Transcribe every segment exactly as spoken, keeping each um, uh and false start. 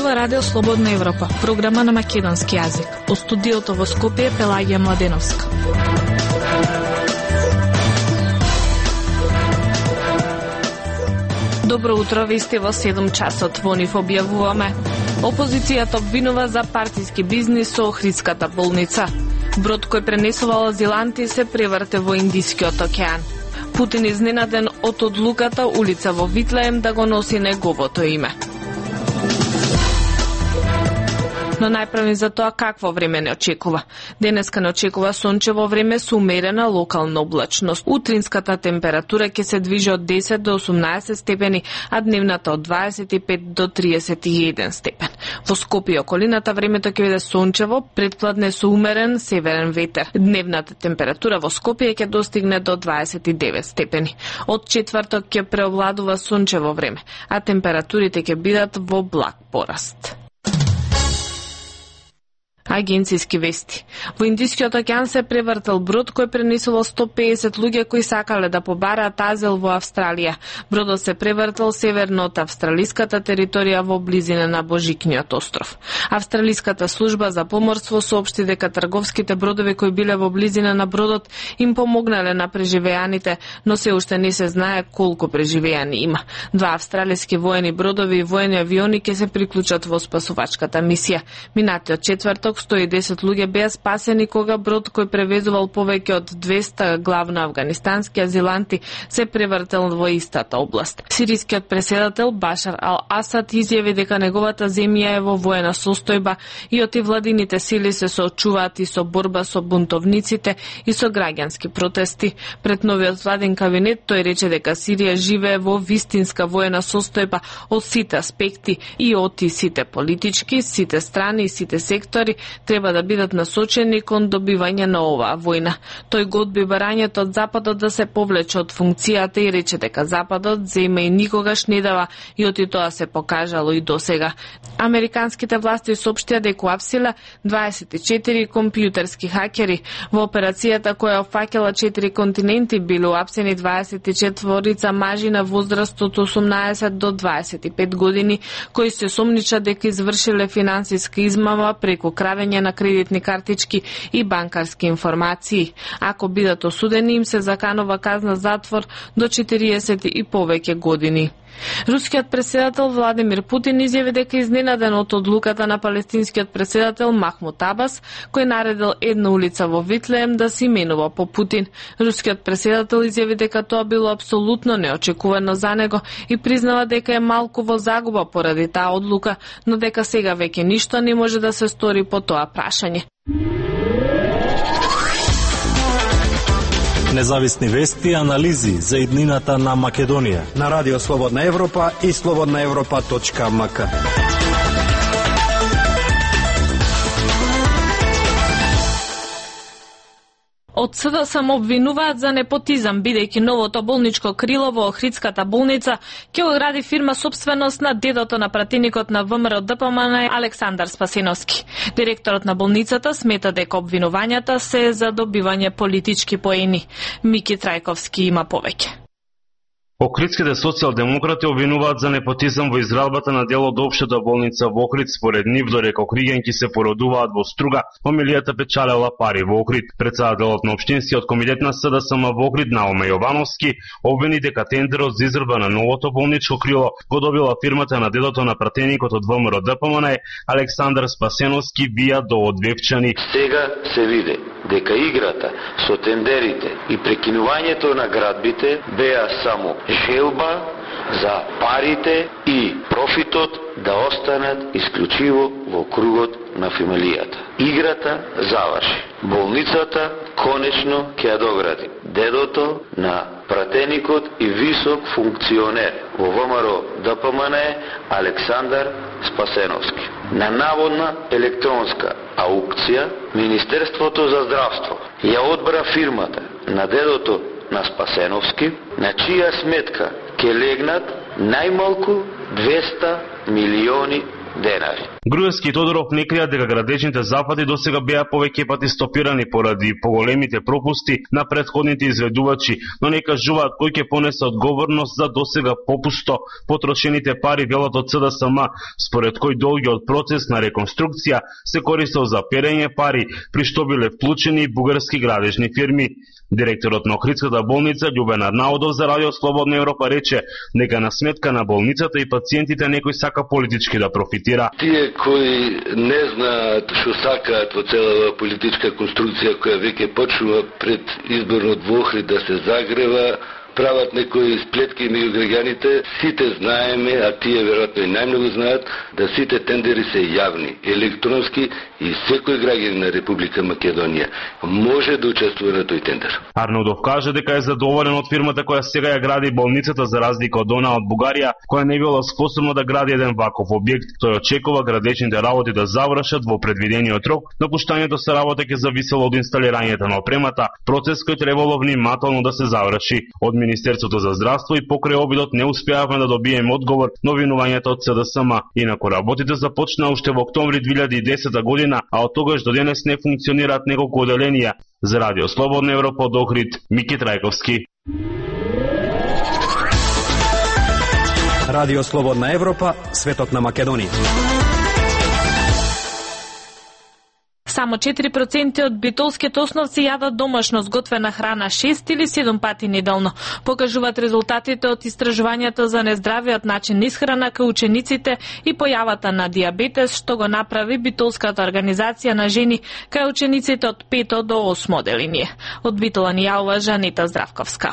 Ова е Радио Слободна Европа, програма на македонски јазик. Од студиото во Скопје Пелагија Младеновска. Добро утро, ви сте во седум часот. Во нив објавуваме: опозицијата обвинува за партиски бизнис со Охридската болница. Брод кој пренесувал азиланти се преврте во Индискиот океан. Путин изненаден од одлуката улица во Витлеем да го носи неговото име. Но најпрви за тоа какво време не очекува. Денеска не очекува сончево време со умерена локална облачност. Утринската температура ќе се движи од десет до осумнаесет степени, а дневната од дваесет и пет до триесет и еден степен. Во Скопје и околината времето ќе биде сончево, предпладне со умерен северен ветер. Дневната температура во Скопје ќе достигне до дваесет и девет степени. Од четврток ќе преовладува сончево време, а температурите ќе бидат во благ пораст. Агенцијски вести. Во Индискиот океан се превртел брод кој пренесувал сто пеесет луѓе кои сакале да побараат азил во Австралија. Бродот се превртел северно од австралиската територија во близина на Божикниот остров. Австралиската служба за поморство соопшти дека трговските бродови кои биле во близина на бродот им помогнале на преживеаните, но се уште не се знае колку преживеани има. Два австралиски воени бродови и воени авиони ќе се приклучат во спасувачката мисија. Минатиот четврток сто и десет луѓе беа спасени кога брод кој превезувал повеќе од двесте главно афганистански азиланти се превртел во истата област. Сирискиот преседател Башар ал-Асад изјави дека неговата земја е во воена состојба и оти владините сили се соочуваат и со борба со бунтовниците и со граѓански протести. Пред новиот владин кабинет тој рече дека Сирија живее во вистинска воена состојба од сите аспекти и оти сите политички, сите страни и сите сектори треба да бидат насочени кон добивање на оваа војна. Тој го одби барањето од Западот да се повлече од функцијата и рече дека Западот зема и никогаш не дава и оти тоа се покажало и досега. Американските власти соопштија дека уапсиле дваесет и четири компјутерски хакери. Во операцијата која опфаќала четири континенти биле уапсени дваесет и четворица мажи на возраст од осумнаесет до дваесет и пет години кои се сомнича дека извршиле финансиска измама преку кравење на кредитни картички и банкарски информации. Ако бидат осудени, им се заканува казна затвор до четириесет и повеќе години. Рускиот преседател Владимир Путин изјави дека изненаден од одлуката на палестинскиот преседател Махмуд Абас, кој наредил една улица во Витлеем да се именува по Путин. Рускиот преседател изјави дека тоа било апсолутно неочекувано за него и признава дека е малку во загуба поради таа одлука, но дека сега веќе ништо не може да се стори по тоа прашање. Независни вести и анализи за иднината на Македонија на Радио Слободна Европа и слободна европа точка ем ка. Од СДСМ обвинуваат за непотизам, бидејќи новото болничко крило во Охридската болница ќе го гради фирма собственост на дедото на пратеникот на ВМРО Д П М Н Александар Спасеновски. Директорот на болницата смета дека обвинувањата се за добивање политички поени. Мики Трајковски има повеќе. Охридските социјалдемократи обвинуваат за непотизам во изградбата на дел од општата болница во Охрид. Според нив, додека охриѓанки се породуваат во Струга, фамилијата печалела пари во Охрид. Председателот на општинскиот комитет на СДСМ во Охрид Наоме Јовановски обвини дека тендерот за изградба на новото болничко крило го добила фирмата на дедото на пратеникот од ВМРО Д П М Н Александар Спасеновски вија до одвевчани. Сега се види дека играта со тендерите и прекинувањето на градбите беа само желба за парите и профитот да останат исклучиво во кругот на фамилијата. Играта заврши. Болницата конечно ќе ја догради дедото на пратеникот и висок функционер во ВМРО Д П М Н Александар Спасеновски. На наводна електронска аукција Министерството за здравство ја одбра фирмата на дедото на Спасеновски, на чија сметка ќе легнат најмалку двеста милиони денари. Груевски и Тодоров не кријат дека градечните запати досега беа повеќе пати стопирани поради поголемите пропусти на претходните изведувачи, но не кажуваат кој ќе понесе одговорност за досега попусто потрошените пари, велат од С Д С М, според кој долгиот процес на реконструкција се користел за перење пари, при што биле вклучени и бугарски градежни фирми. Директорот на Охридската болница Љубен Арнаудов за Радио Слободна Европа рече дека на сметка на болницата и пациентите некој сака политички да профитира. Тие кои не знаат што сакаат во целава политичка конструкција која веќе почнува пред изборот во Охрид да се загрева, прават некои сплетки меѓу граѓаните. Сите знаеме, а тие веројатно и најмногу знаат, да сите тендери се јавни, електронски и секој граѓанин на Република Македонија може да учествува на тој тендер. Арнаудов каже дека е задоволен од фирмата која сега ја гради болницата, за разлика од она од Бугарија, која не била способна да гради еден ваков објект. Тој очекува градечните работи да завршат во предвидениот рок, но пуштањето се работа ќе зависело од инсталирањето на опремата, процес кој требало внимателно да се заврши. Од Министерството за здравство и покрај обидот не успеавме да добиеме одговор на обвинувањето од С Д С М. Инаку работите започнаа уште во октомври две илјади и десета година, а од тогаш до денес не функционираат неколку оделенија. За Радио Слободна Европа од Охрид, Мики Трајковски. Радио Слободна Европа, светот на Македонија. Само четири проценти од битолските основци јадат домашно сготвена храна шест или седум пати неделно. Покажуваат резултатите од истражувањето за нездравиот начин на исхрана кај учениците и појавата на дијабетес, што го направи Битолската организација на жени кај учениците од пето до осмо оделение. Од Битола ни јавува Жанита Здравковска.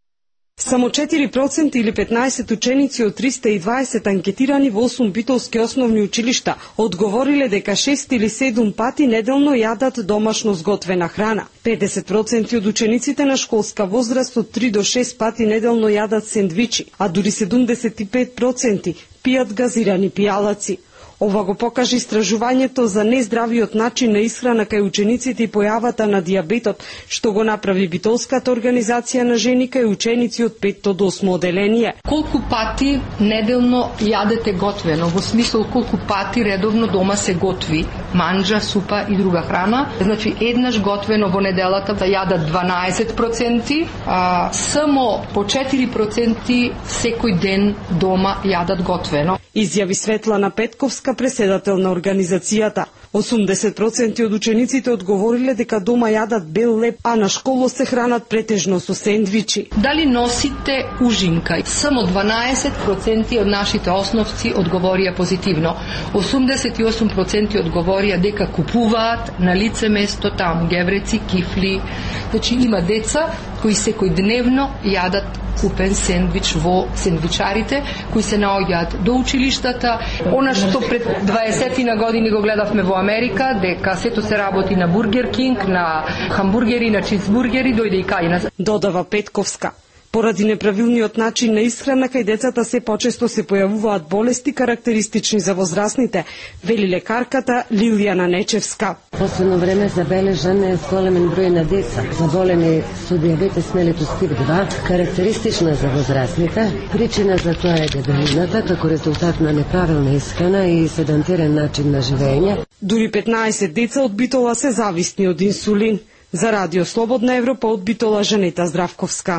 Само четири проценти или петнаесет ученици од триста и дваесет анкетирани во осум битолски основни училишта одговориле дека шест или седум пати неделно јадат домашно сготвена храна. педесет проценти од учениците на школска возраст од три до шест пати неделно јадат сендвичи, а дури седумдесет и пет проценти пијат газирани пијалаци. Ова го покажа истражувањето за нездравиот начин на исхрана кај учениците и појавата на дијабетот, што го направи Битолската организација на жени кај ученици од петто до осмо оделение. Колку пати неделно јадете готвено, во смисол колку пати редовно дома се готви манџа, супа и друга храна. Значи еднаш готвено во неделата да јадат дванаесет проценти, а само по четири проценти секој ден дома јадат готвено. Изјави Светлана Петковска, преседател на организацијата. осумдесет проценти од учениците одговориле дека дома јадат бел леп, а на школа се хранат претежно со сендвичи. Дали носите ужинка? Само дванаесет проценти од нашите основци одговорија позитивно. осумдесет и осум проценти одговорија дека купуваат на лице место таму гевреци, кифли. Значи има деца кои секој дневно јадат купен сендвич во сендвичарите, кои се наоѓаат до училиштата. Она што пред дваесет години го гледавме во Америка, дека сето се работи на Бургер Кинг, на хамбургери, на чизбургери, дојде и кај нас. Додава Петковска. Поради неправилниот начин на исхрана кај децата се почесто се појавуваат болести карактеристични за возрастните, вели лекарката Лилијана Нечевска. Последно време забележан е големен број на деца заболени со дијабетес мелитус тип два, карактеристична за возрастните. Причина за тоа е дебелината како резултат на неправилна исхрана и седентарен начин на живење. Дури петнаесет деца од Битола се зависни од инсулин. За Радио Слободна Европа од Битола Жанета Здравковска.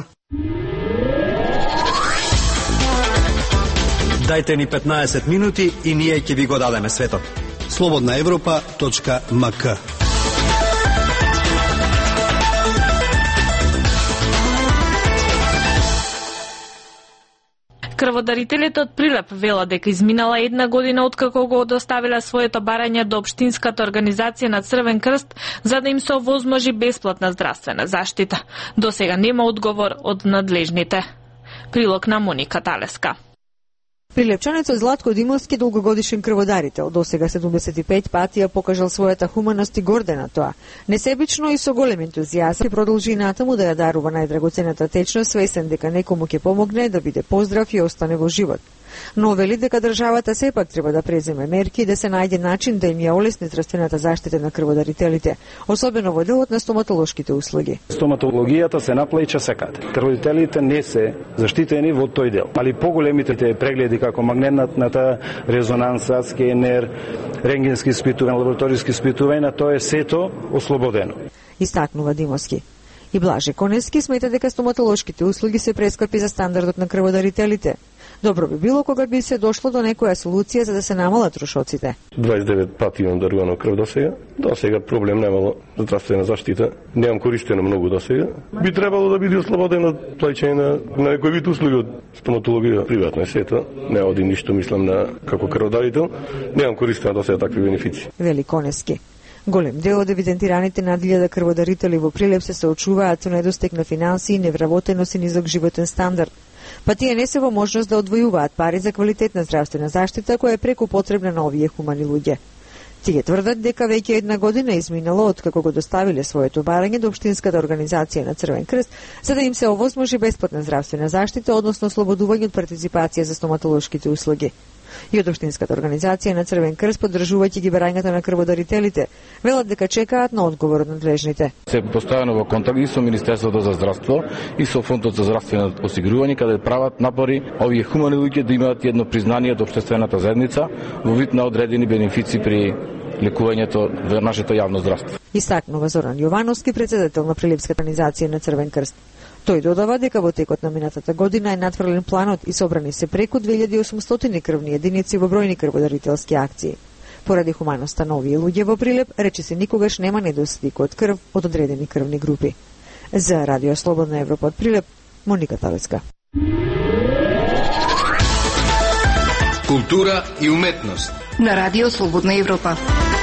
Дајте ни петнаесет минути и ние ќе ви го дадеме светот. слободна европа точка ем ка. Крводарителите од Прилеп велат дека изминала една година откако го доставила своето барање до Општинската организација на Црвен крст за да им се овозможи бесплатна здравствена заштита. До сега нема одговор од надлежните. Прилог на Моника Талеска. Прилепчанецот Златко Димовски долгогодишен крводарител, досега седумдесет и пет пати ја покажал својата хуманост и горде на тоа. Несебично и со голем ентузијазм продолжи натаму да ја дарува најдрагоцената течност, свесен дека некому ќе помогне да биде поздрав и остане во живот. Но вели дека државата сепак треба да преземе мерки и да се најде начин да им ја олесни здравствената заштита на крводарителите, особено во делот на стоматолошките услуги. Стоматологијата се наплаќа секаде. Крводарителите не се заштитени во тој дел, али поголемите прегледи како магнетната резонанса, скенер, рентгенски испитувања, лабораториски испитувања, тоа е сето ослободено. Истакнува Димовски. И Блаже Конески смета дека стоматолошките услуги се прескапи за стандардот на крводарителите. Добро би било кога би се дошло до некоја солуција за да се намалат трошоците. дваесет и девет пати имам дарувано крв до сега. До сега проблем немало за здравствена заштита. Немам користено многу до сега. Би требало да биде ослободено плаќање на, на некој вид услуги од стоматологија. Приватно е сето. Не оди ништо мислам на како крводарител. Немам користено до сега такви бенефици. Вели Конески. Голем дел од евидентираните над илјада крводарители во Прилеп се соочуваат со недостиг на финансии, невработеност и низок животен стандард. Па тие не се во можност да одвојуваат пари за квалитетна здравствена заштита која е преку потребна на овие хумани луѓе. Тие тврдат дека веќе една година изминало од како го доставиле своето барање до Општинската организација на Црвен крст за да им се овозможи бесплатна здравствена заштита, односно ослободување од партиципација за стоматолошките услуги. И од Општинската организација на Црвен крст, поддржувајќи ги барањата на крводарителите, велат дека чекаат на одговор од надлежните. Се постојано во контакт и со Министерството за здравство и со Фондот за здравствено осигурување, каде прават напори овие хумани луѓе да имаат едно признание од општествената заедница во вид на одредени бенефици при лекувањето во нашето јавно здравство. Истакнува Зоран Јовановски, председател на Прилепската организација на Црвен крст. Тој додава дека во текот на минатата година е надфрлен планот и собрани се преку две илјади и осумстотини крвни единици во бројни крводарителски акции. Поради хуманоста на овие луѓе во Прилеп, рече се никогаш нема недостиг од крв од одредени крвни групи. За Радио Слободна Европа од Прилеп, Моника Талецка. Култура и уметност на Радио Слободна Европа.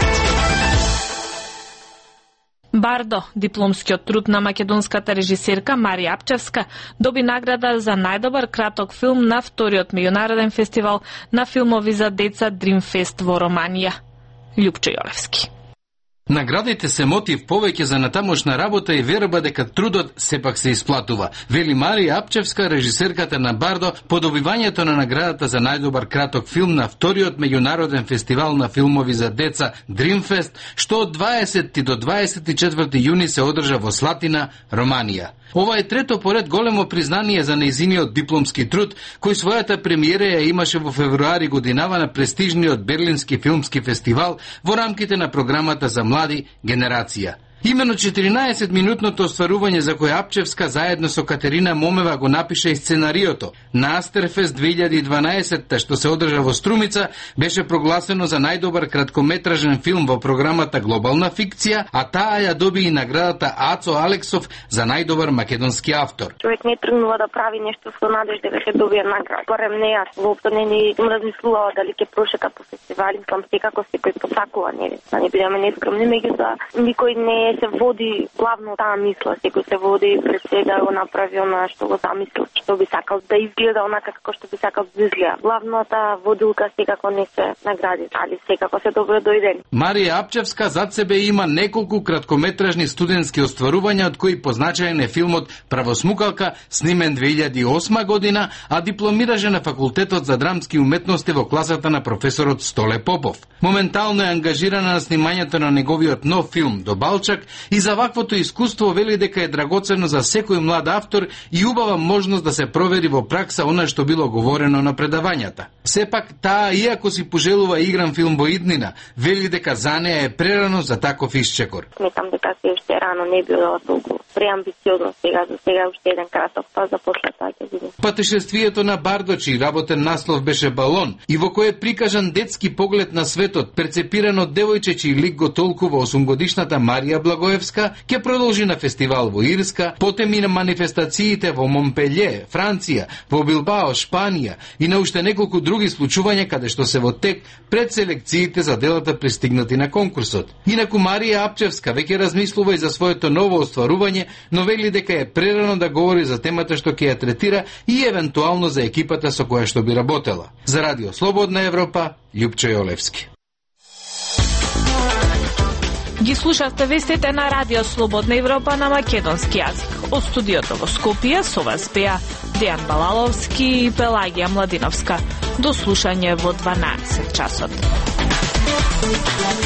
Бардо, дипломскиот труд на македонската режисерка Марија Апчевска, доби награда за најдобар краток филм на вториот меѓународен фестивал на филмови за деца Дримфест во Романија. Љупчо Јолевски. Наградите се мотив повеќе за натамошна работа и верба дека трудот сепак се исплатува, вели Марија Апчевска, режисерката на Бардо, по добивањето на наградата за најдобар краток филм на вториот меѓународен фестивал на филмови за деца Дримфест, што од дваесети до дваесет и четврти јуни се одржа во Слатина, Романија. Ова е трето поред големо признание за нејзиниот дипломски труд, кој својата премиера ја имаше во февруари годинава на престижниот Берлински филмски фестивал во рамките на програмата за млади генерација. Имено четиринаесет-минутното остварување за кој Апчевска заедно со Катерина Момева го напише и сценариото на Астерфест две илјади и дванаесетта, што се одржа во Струмица, беше прогласено за најдобар краткометражен филм во програмата Глобална фикција, а таа ја доби и наградата Ацо Алексов за најдобар македонски автор. Човек не тргнува да прави нешто со надежда дека ќе добие награда. Барем не јас, воопшто не ни размислувала дали ќе прошета по фестивали, сам секако секој посакува, нели? Да не бидеме нескромни, меѓутоа никој не се води главно таа мисла, секој се води пред се да го направи она што го замислил, што би сакал да изгледа онака како што би сакал да изгледа. Главната водилка секако не се награди, али секако се добро дојдени. Марија Апчевска зад себе има неколку краткометражни студентски остварувања, од кои позначаен е филмот Правосмукалка, снимен две илјади и осма година, а дипломираше на факултетот за драмски уметности во класата на професорот Столе Попов. Моментално е ангажирана на снимањето на неговиот нов филм Добалчак и за ваквото искуство вели дека е драгоцено за секој млад автор и убава можност да се провери во пракса она што било говорено на предавањата. Сепак, таа, иако си пожелува игран филм во иднина, вели дека за неа е прерано за таков исчекор. Сметам дека се уште рано, не било толку преамбициозно сега, за сега уште еден краток, па за после таа ќе биде. Патешествието на Бардо, чиј работен наслов беше Балон, и во кој е прикажан детски поглед на светот, перцепиран од девојче чиј лик го толкува осумгодишната Марија Благоевска, ќе продолжи на фестивал во Ирска, потем и на манифестациите во Монпелје, Франција, во Билбао, Шпанија и на уште неколку други случувања каде што се во тек пред селекциите за делата пристигнати на конкурсот. Инаку Марија Апчевска веќе размислува и за своето ново остварување, но вели дека е прерано да говори за темата што ќе ја третира и евентуално за екипата со која што би работела. За Радио Слободна Европа, Љупчо Јолевски. Ги слушавте вестите на Радио Слободна Европа на македонски јазик. Од студиото во Скопје со вас беа Дејан Балаловски и Пелагија Младиновска. До слушање во дванаесет часот.